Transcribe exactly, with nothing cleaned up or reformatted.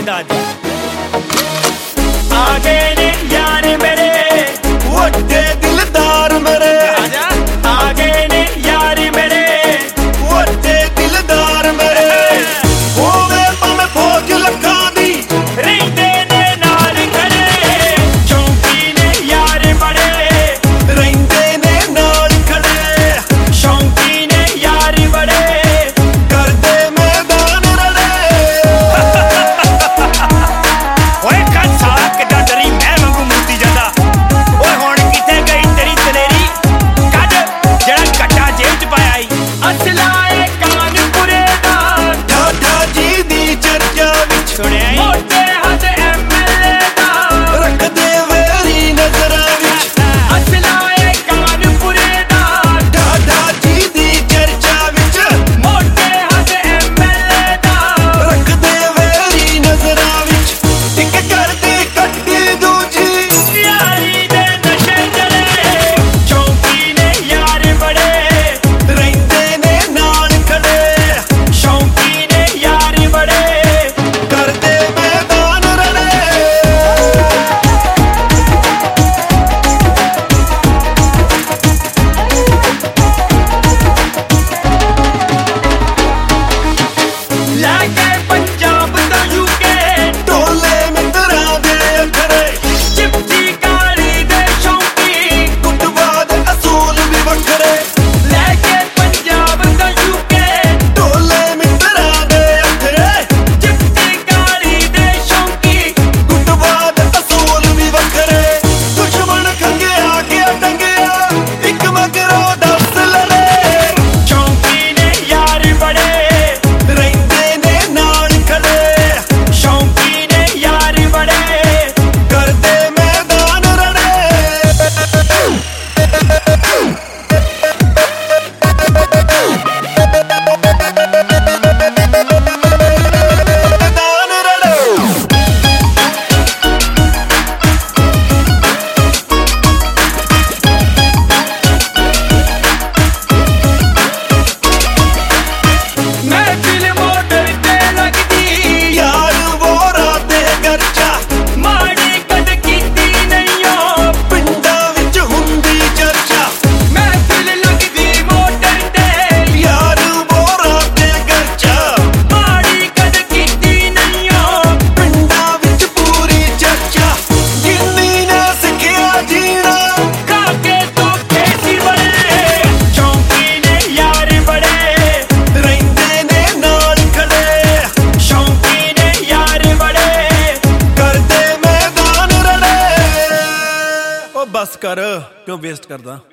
नाच आ गए ने यार मेरे वड्डे दिलदार मेरे आजा आ गए ने यार मेरे वड्डे दिलदार मेरे होवे भावें फौज लखां दी रहिंदे ने नाल खड़े शौकी ने यार बड़े रहिंदे ने नाल खड़े शौकी ने यार बड़े करदे मैदान रड़े ओए कद साला किड्डा डरी मैं वांगू मूती जांदा ओए हुण किथे गई तेरी दलेरी कद जेड़ा कट्टा जेब च पाया ई असला ए कानपुरे दा ठाठा जी दी चर्चा विच सुणिया ई मोटे हद एमएलए दा रखदे वेरी नजरां विच असला ए कानपुरे दा ठाठा जी दी चर्चा विच मोटे हद एमएलए दा रखदे वेरी नजरां विच इक करदी कट्टी दूजी यारी दे नशे चले शौकी ने यार बड़े रहिंदे ने नाल खड़े शौकी ने यार बड़े करदे मैदान रड़े लैके पंजाब दा यूके ढोले मित्तरां दे अखरे चिपटी काली दे शौकी कुटवा दे असूल भी वखरे लैके पंजाब दा यूके ढोले मित्तरां दे अखरे चिपटी काली दे शौकी कुटवा दे असूल भी वखरे दुश्मन खंगेया के टंगेया इक मगरों दस लड़े शौकी ने यार बड़े रहिंदे ने नाल खड़े शौकी ने यार बड़े करदे मैदान रड़े मैदान रड़े महफिल मोटर ते लगदी यार वो राते गर्चा माड़ी कद कीती नईयो पिंडां विच हुंदी चर्चा महफिल लगदी मोटर ते यार वो राते गर्चा माड़ी कद कीती नईयो पिंडां विच पूरी चर्चा जिंदी ने सिखिया जीना काके धोखे सी बड़े शौकी ने यार बड़े रहिंदे ने नाल खड़े शौकी ने यार बड़े करदे मैदान रड़े ओ बस कर क्यों वेस्ट करदा।